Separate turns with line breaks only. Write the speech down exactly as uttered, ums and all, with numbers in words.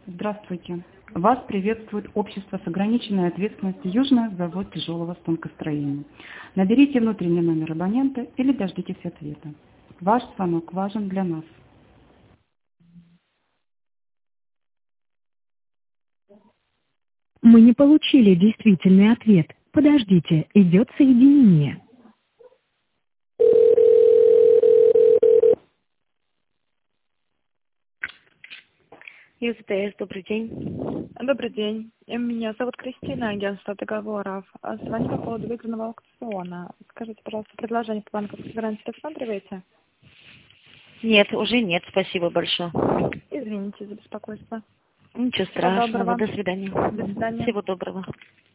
Здравствуйте. Вас приветствует общество с ограниченной ответственностью «Южный завод тяжелого станкостроения». Наберите внутренний номер абонента или дождитесь ответа. Ваш звонок важен для нас.
Мы не получили действительный ответ. Подождите, идет соединение.
ЮЗТС, добрый день.
Добрый день. Меня зовут Кристина, агентство договоров. Звоню по поводу выигранного аукциона. Скажите, пожалуйста, предложение по банковской гарантии рассматриваете?
Нет, уже нет, спасибо большое.
Извините за беспокойство.
Ничего
Всего
страшного,
доброго.
до свидания.
До свидания.
Всего доброго.